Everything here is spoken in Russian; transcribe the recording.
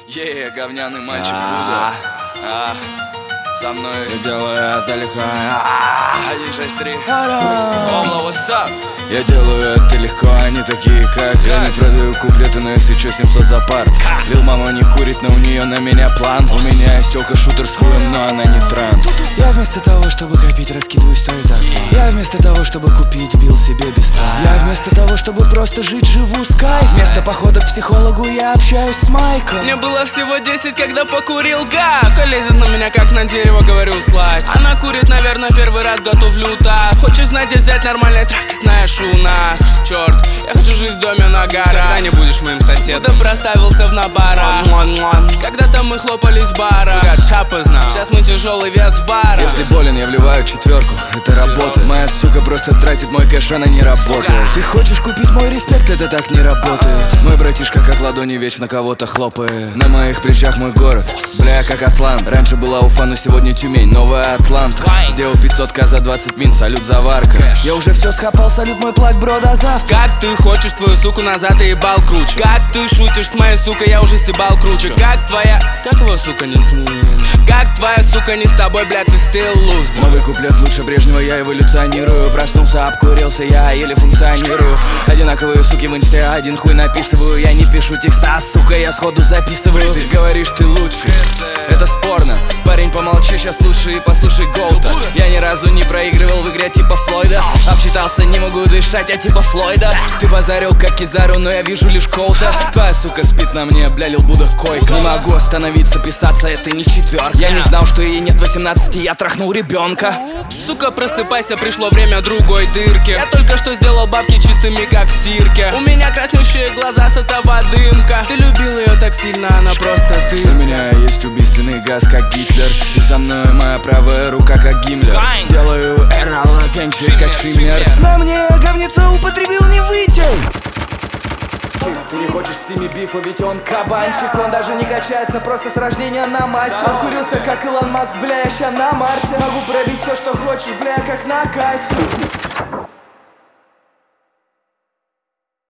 Говняный мальчик Буда. Со мной Я делаю это легко. 163. Омла, what's up? Я делаю это легко, они такие как я. Не продаю куплеты, но если чё, 700 за парт. Лил мама не курит, но у нее на меня план. У меня есть тёлка шутер с хуем, но она не транс. Я вместо того, чтобы копить, раскидываюсь той зарплат. Я вместо того, чтобы купить, бил себе бесплатно. Я вместо того, чтобы просто жить, живу с кайф. Вместо похода к психологу я общаюсь с Майком. Мне было всего 10, когда покурил газ. Сука лезет на меня как на дерево, говорю слазь. Она курит, наверное, первый раз, готовлю таз. Хочешь знать, где взять нормальный трав, ты знаешь у нас. Черт, я хочу жить в доме на горах. Когда не будешь моим соседом, будто проставился в набара. Когда-то мы хлопались в барах, Чапа знал, сейчас мы тяжелый вес в барах. Если болен, я вливаю четверку, это работает. Моя сука просто тратит мой кэш, она не работает. Ты хочешь купить мой респект, это так не работает. Мой братишка как ладони вечно кого-то хлопает. На моих плечах мой город, бля, как Атлант. Раньше была Уфа, но сегодня Тюмень, новая Атланта. Сделал 500к за 20 мин, салют заварка. Я уже все схапал, салют мой плак, бро, до завтра. Как ты хочешь свою суку назад и ебал круче? Как ты шутишь с моей сукой, я уже стебал круче. Как твоя, как его сука не с ним? Как твоя сука не с тобой, блядь, ты still loser. Новый куплет лучше прежнего, я эволюционирую. Проснулся, обкурился, я еле функционирую. Одинаковые суки в инсте, один хуй написываю. Я не пишу текста, сука, я сходу записываю. Ты говоришь, ты лучший, это спорно. Парень, помолчи, сейчас лучше и послушай Голта. Я ни разу не проигрывал в игре типа Флойда. Обчитался, не могу дышать, я типа Флойда. Ты базарил как Кизару, но я вижу лишь Колта. Твоя сука спит на мне, бля, Лил Буда койка. Не могу остановиться, писаться, это не четверка. Я не знал, что ей нет 18, я трахнул ребенка. Сука, просыпайся, пришло время другой дырки. Я только что сделал бабки чистыми, как в стирке. У меня краснющие глаза с этого дымка. Ты любил ее так сильно, она просто ты. У меня есть убийственный газ, как Гитлер. И со мной моя правая рука, как Гиммлер. Делаю эрала, гэнчик, как Шиммер. На мне говнеца употребил, не вытел. Ты не хочешь с ними бифа, ведь он кабанчик. Он даже не качается, просто с рождения на массе. Обкурился, как Илон Маск, бля, я ща на Марсе. Могу пробить все, что хочешь, бля, как на кассе.